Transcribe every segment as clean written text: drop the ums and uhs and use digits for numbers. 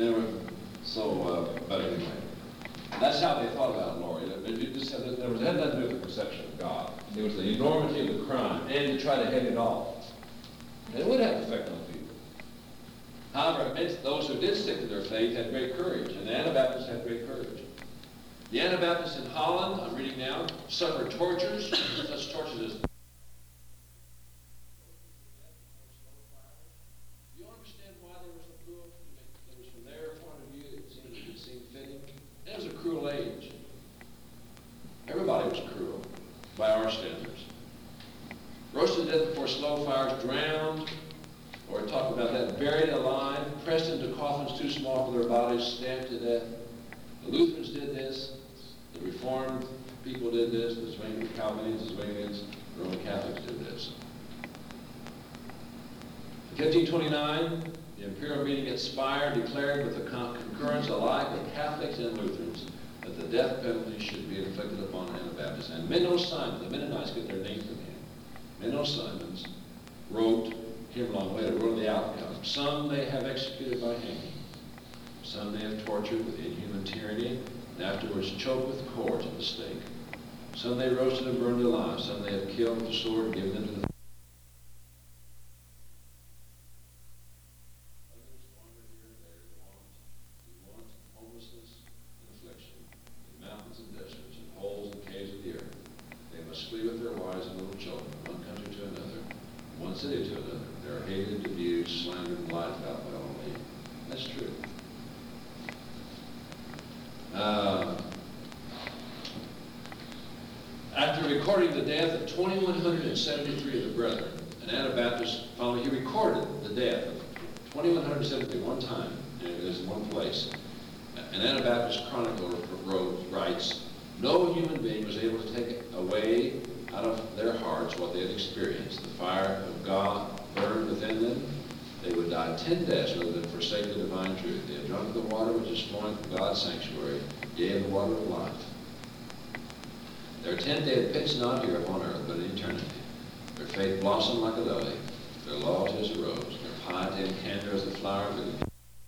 But anyway, that's how they thought about it, Lori. It just had nothing to do with the conception of God. It was the enormity of the crime and to try to head it off. And it would have an effect on people. However, those who did stick to their faith had great courage, and the Anabaptists had great courage. The Anabaptists in Holland, I'm reading now, suffered tortures, such tortures as... Do you understand why they were so cruel? It was from their point of view, it seemed fitting. It was a cruel age. Everybody was cruel, by our standards. Roasted to death before slow fires, drowned, or talk about that, buried alive, pressed into coffins too small for their bodies, stamped to death. The Lutherans did this. The Reformed people did this. The Calvinians, the Roman Catholics did this. In 1529, the Imperial meeting at Speyer declared with the concurrence alike of Catholics and Lutherans that the death penalty should be inflicted upon Anabaptists. And Menno Simon, the Mennonites get their name from him. Menno Simons wrote, came along later, wrote the outcome. Some they have executed by hanging. Some they have tortured with inhuman tyranny, and afterwards choked with cords at the stake. Some they roasted and burned alive. Some they have killed with the sword and given them to the city to another. They are hated, abused, slandered, and lied about by all men. That's true. After recording the death of 2,173 of the brethren, an Anabaptist, finally he recorded the death of 2,173 one time, and it was in one place. An Anabaptist chronicler writes, no human being was able to take away out of their hearts what they had experienced. The fire of God burned within them. They would die 10 deaths rather than forsake the divine truth. They had drunk the water which is flowing from God's sanctuary, yea, the water of life. Their tent they had pitched not here upon earth, but in eternity. Their faith blossomed like a lily. Their loyalty as a rose. Their piety and candor as the flower of the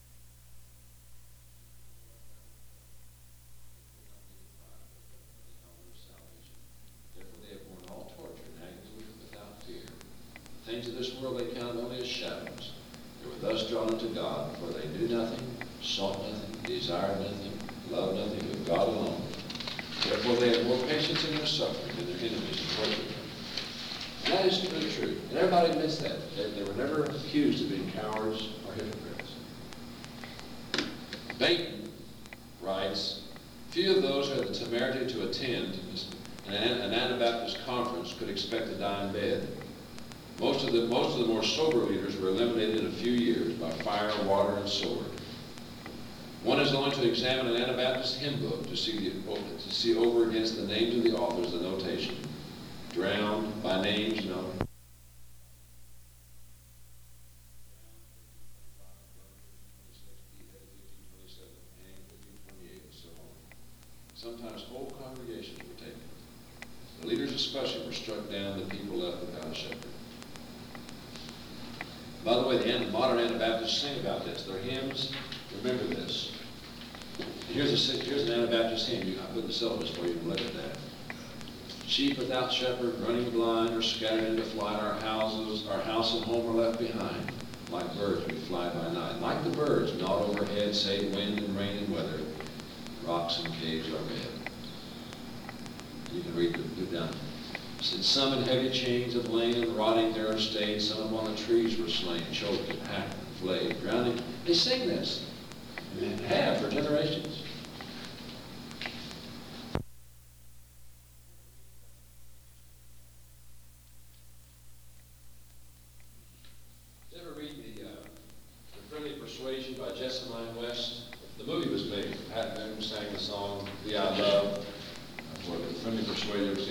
things of this world they counted only as shadows. They were thus drawn unto God, for they knew nothing, sought nothing, desired nothing, loved nothing but God alone. Therefore they had more patience in their suffering than their enemies and tortured them. And that is the truth. And everybody admits that. They were never accused of being cowards or hypocrites. Bainton writes, few of those who had the temerity to attend an Anabaptist conference could expect to die in bed. Most of the more sober leaders were eliminated in a few years by fire, water, and sword. One is only to examine an Anabaptist hymn book to see over against the names of the authors the notation. Drowned, by names known. Sometimes whole congregations were taken. The leaders especially were struck down, the people left without a shepherd. By the way, the modern Anabaptists sing about this. Their hymns, remember this. Here's an Anabaptist hymn. I put the syllabus for you to look at that. Sheep without shepherd, running blind, or scattered into flight. Our house and home are left behind. Like birds, we fly by night. Like the birds, not overhead, save wind and rain and weather. Rocks and caves are red. You can read down. Since some in heavy chains have lain and rotting there are stayed, some upon the trees were slain, choked and hacked and flayed, drowning. They sing this. And have for generations. Did you ever read the Friendly Persuasion by Jessamine West? The movie was made. Pat Boone sang the song, The I Love. For the Friendly Persuasion, ever see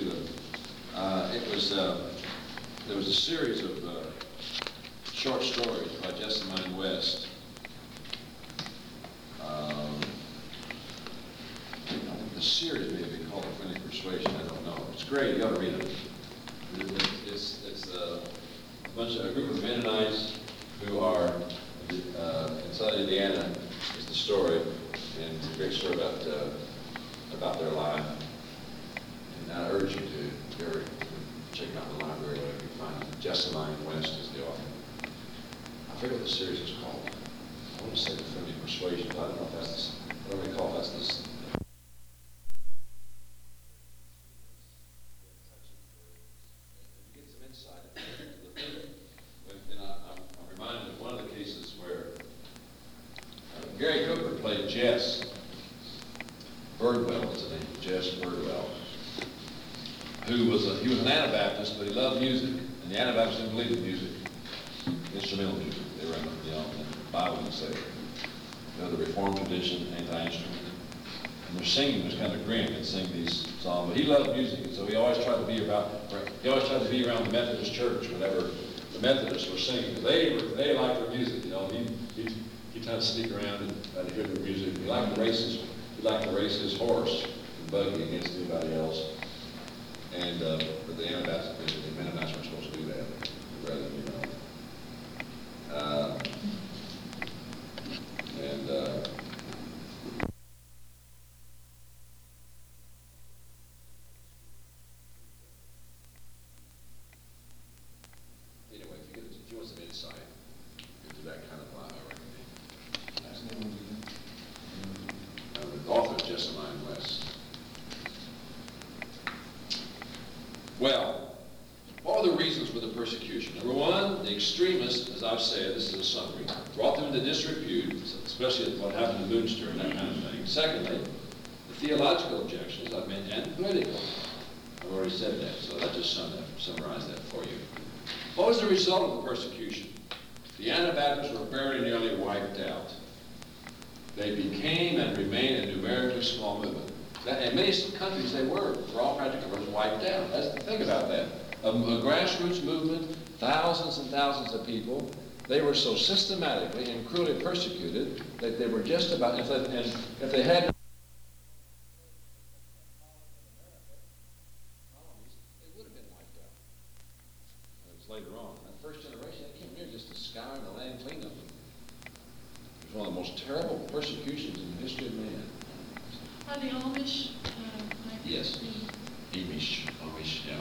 there was a series of short stories by Jessamine West. I think the series may have been called The Friendly Persuasion. I don't know. It's great. You ought to read it. It's a group of Mennonites who are in southern Indiana. It's the story, and it's a great story about their life. And I urge you to go check out the library where you can find it. Jessamine West is the author. I forget what the series is called. I want to say The Friendly Persuasion, but I don't know if that's I don't recall if that's this. Get some insight into the thinking. And I'm reminded of one of the cases where Gary Cooper played Jess Birdwell, was the name, Jess Birdwell, he was an Anabaptist, but he loved music, and the Anabaptists didn't believe in music, instrumental music. They were in the Bible would say, the Reformed tradition, anti-instrument, and their singing was kind of grim. They'd sing these songs, but he loved music, and so he always tried to be around the Methodist church whenever the Methodists were singing. They liked their music, He tried to sneak around and try to hear their music. He liked to race his horse and buggy against anybody else. And but the Anabaptists, the Mennonites weren't supposed to do that. Rather, anyway, if you want some insight into that kind of life, I recommend. The author is Jessamine West. Well, what are the reasons for the persecution? Number one, the extremists, as I've said, this is a summary, brought them into disrepute, especially what happened in Munster and that kind of thing. Secondly, the theological objections I've made, and political. I've already said that, so I just summarized that for you. What was the result of the persecution? The Anabaptists were very nearly wiped out. They became and remain a numerically small movement. In many countries they were, for all practical purposes, wiped out. Think about that. A grassroots movement, thousands and thousands of people. They were so systematically and cruelly persecuted that they were just about, if they had colonies, they would have been wiped out. It was later on. That first generation, they came here just to scour the land clean of them. It was one of the most terrible persecutions in the history of man. Are the Amish? Yes. Amish, yeah.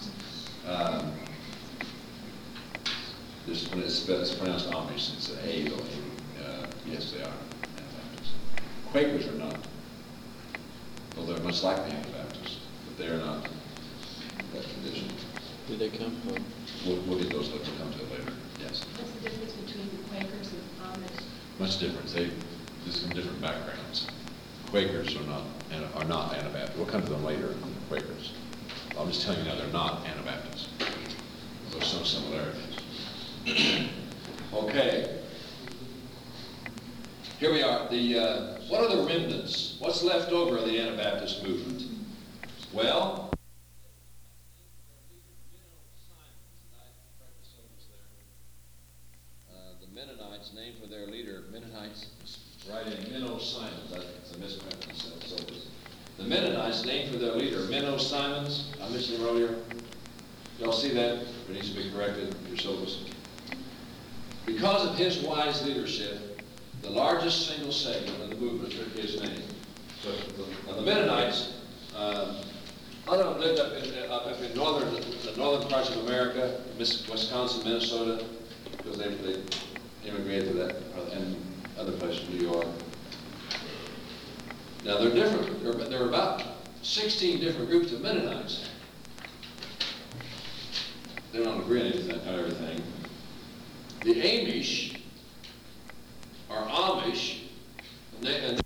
It's pronounced Amish. It's an A, though. Yes, they are Anabaptists. Quakers are not. Well, they're much like the Anabaptists, but they're not that tradition. Where do they come from? We'll get those. We'll come to it later. Yes. What's the difference between the Quakers and Amish? Much difference. There's some different backgrounds. Quakers are not Anabaptists. We'll come to them later, the Quakers. I'm just telling you now, they're not Anabaptists. There's some similarities. Okay. Here we are. What are the remnants? What's left over of the Anabaptist movement? Well, the Mennonites, named for their leader, Mennonites, right in Menno Simons. That's a misprint. The Mennonites, named for their leader, Menno Simons. I mentioned him earlier. Y'all see that? It needs to be corrected in your syllabus. Because of his wise leadership, the largest single segment of the movement took his name. So the Mennonites, a lot of them lived up in the northern parts of America, Wisconsin, Minnesota, because they immigrated to that, and other places, New York. Now they're different. There are about 16 different groups of Mennonites. They don't agree on everything. The Amish are Amish, and they were the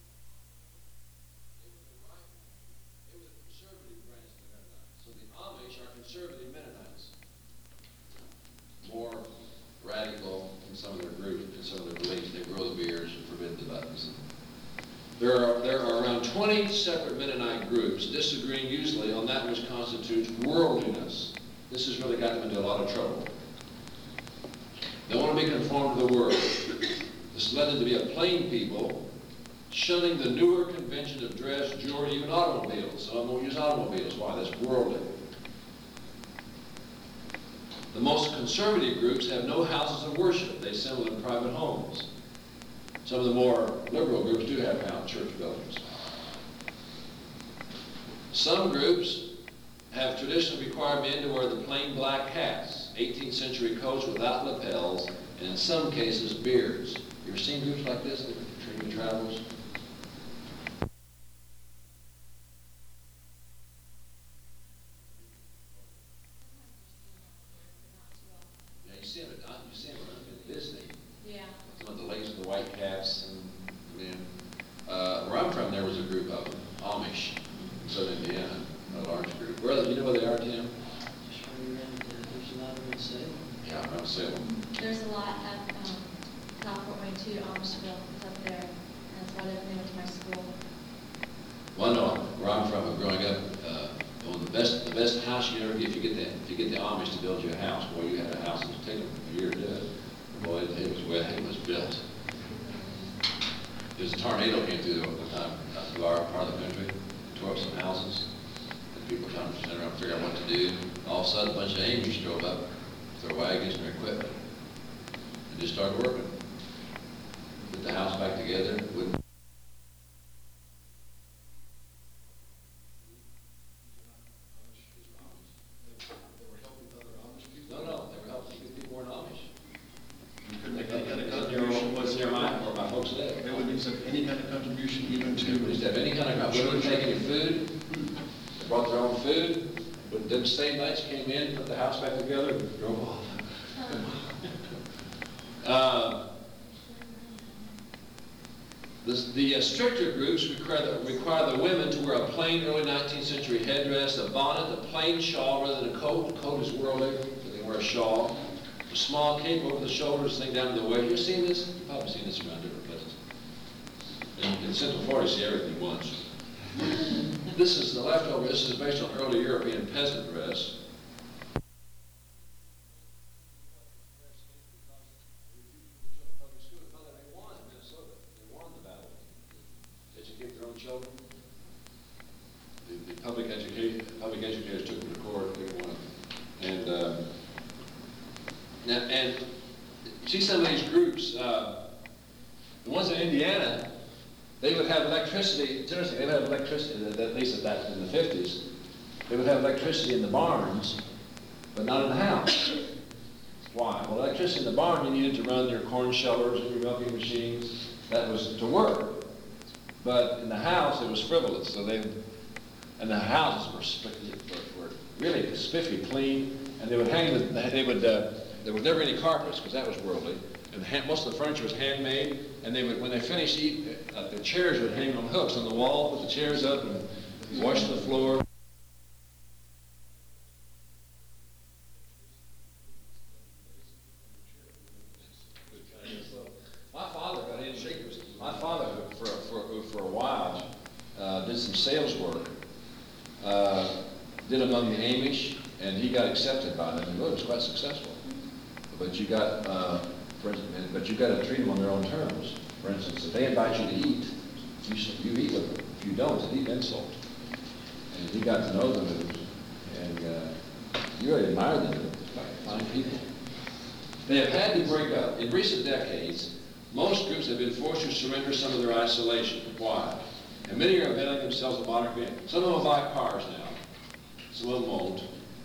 conservative branch of the Mennonites. So the Amish are conservative Mennonites, more radical in some of their groups, in some of their beliefs. They grow the beards and forbid the buttons. There are around 20 separate Mennonite groups disagreeing usually on that which constitutes worldliness. This has really got them into a lot of trouble. They want to be conformed to the world. This has led them to be a plain people, shunning the newer convention of dress, jewelry, even automobiles. Some of them won't use automobiles. Why? That's worldly. The most conservative groups have no houses of worship. They assemble in private homes. Some of the more liberal groups do have church buildings. Some groups have traditionally required men to wear the plain black hats, 18th century coats without lapels, and in some cases beards. You ever seen groups like this, the Trinity Travelers? Yeah, you see them at Disney. Yeah. Some of the ladies with the white caps and men. Where I'm from, there was a group of them, Amish, in southern Indiana, a large group. Brother, you know where they are, Tim? Just running around, there's a lot of them say. Yeah, around Salem. There's a lot at South Fort Wayne too, Amishville is up there. That's why they went to my school. Well, no, where I'm from, growing up, well, the best house you ever get, if you get the Amish to build you a house, boy, you had a house that would take them a year to do it. Boy, it was built. There's a tornado came through our part of the country, tore up some houses, and people trying to stand around and figure out what to do. All of a sudden, a bunch of Amish drove up with their wagons and their equipment, and just started working. Put the house back together. No, they were helping get people more Amish. What's in your mind, or my folks today? They wouldn't accept any kind of contribution even They to. used to have any kind of, wouldn't take any food. They brought their own food. But them same nights came in, put the house back together, and drove off. The stricter groups require the women to wear a plain early 19th century headdress, a bonnet, a plain shawl rather than a coat. The coat is worldly, so they wear a shawl. A small cape over the shoulders, thing down to the waist. You ever seen this? You've probably seen this around different places. In Central Florida, you see everything once. This is the leftover. This is based on early European peasant dress. Children. The public educators took them to court. They won. And see some of these groups. The ones in Indiana, they would have electricity. It's interesting. They would have electricity. At least in the 50s, they would have electricity in the barns, but not in the house. Why? Well, electricity in the barn you needed to run your corn shellers and your milking machines. That was to work. But in the house, it was frivolous. So and the houses were really spiffy clean, and they would hang. There was never any carpets because that was worldly, and most of the furniture was handmade. And they would, when they finished eating, the chairs would hang on hooks on the wall, put the chairs up, and wash the floor. My father, for a while, did some sales work. Did among the Amish, and he got accepted by them. And it was quite successful. But you got, to treat them on their own terms. For instance, if they invite you to eat, you eat with them. If you don't, it's a deep insult. And he got to know them, and you really admire them. They're fine people. They have had to break up. In recent decades, most groups have been forced to surrender some of their isolation. Why? And many are availing themselves of modern creativity. Some of them will buy cars now. Some of them won't.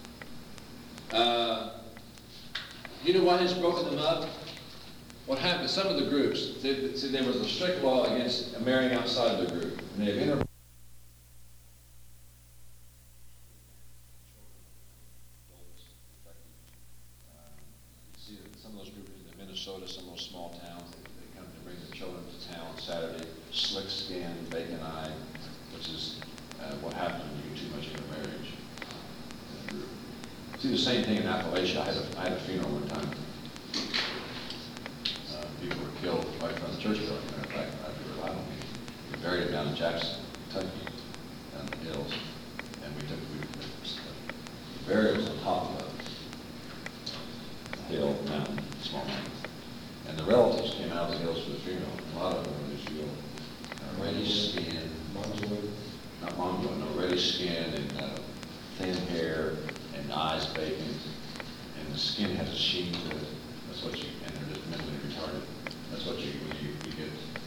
You know what has broken them up? What happened to some of the groups, there was a strict law against marrying outside of the group. And they've see that some of those groups in Minnesota, some of those small towns, they come to bring their children to town Saturday, slick skin, vacant eye, which is what happens when you get too much of a marriage in a group. See the same thing in Appalachia. I had a funeral one time. People were killed right in front of the church building. Matter of fact, after a while, we buried them down in Jackson, Kentucky, down in the hills, and we the burial was on top of a hill, mountain, small mountain. And the relatives came out of the hills for the funeral. A lot of them were just real reddish skin, not Mongol, no, reddish skin and thin hair and eyes vacant, and the skin has a sheen to it. That's what and they're just mentally retarded. That's what when you get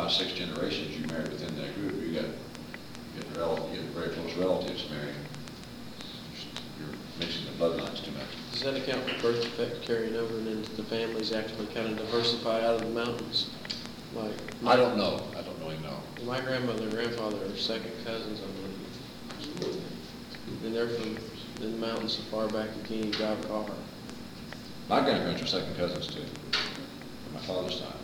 5, 6 generations you married within that group. You get very close relatives married. You're mixing the bloodlines too much. Does that account for birth defect carrying over and into the families actually kind of diversify out of the mountains? Like, I don't know. I don't really know. my grandmother and grandfather are second cousins, I believe. And they're from the mountains so far back you can't even drive a car. My grandparents are second cousins too, on my father's side.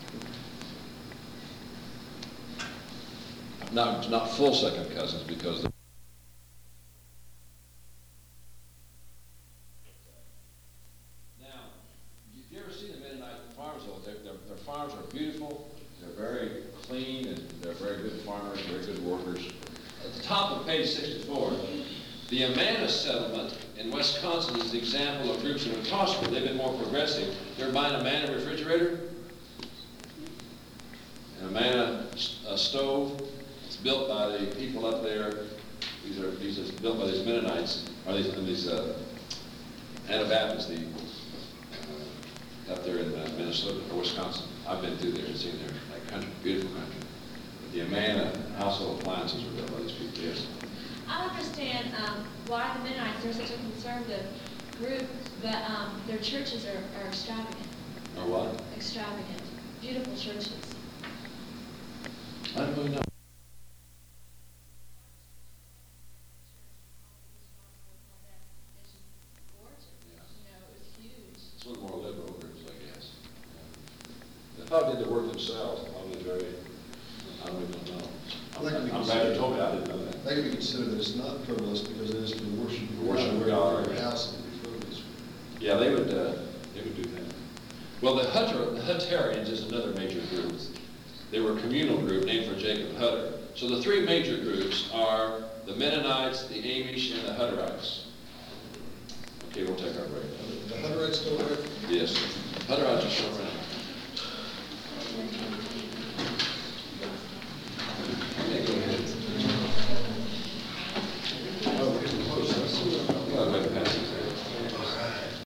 Not full second cousins because now, if you ever seen the Mennonite farms, though, their farms are beautiful. They're very clean and they're very good farmers, very good workers. At the top of page 64, the Amana settlement in Wisconsin is the example of groups that are prosperous. They've been more progressive. You ever buy an Amana refrigerator? An Amana stove. It's built by the people up there. These are built by these Mennonites, or these Anabaptists, up there in Minnesota or Wisconsin. I've been through there and seen their country, beautiful country. But the Amana household appliances are built by these people. Yes. I understand why the Mennonites are such a conservative group, but their churches are extravagant. Or what? Extravagant. Beautiful churches. I don't really know. It's a little more liberal groups, I guess. They probably did the work themselves, probably very, I really don't know. I'm glad you told me, I didn't know that. They could be considered that it's not frivolous because it is for the worship of Worship of God. God. Where house would be frivolous. Yeah, they would do that. Well, the Hutterians is another major group. They were a communal group named for Jacob Hutter. So the three major groups are the Mennonites, the Amish, and the Hutterites. Okay, we'll take our break. The Hutterites still there? Yes, Hutterites are still around.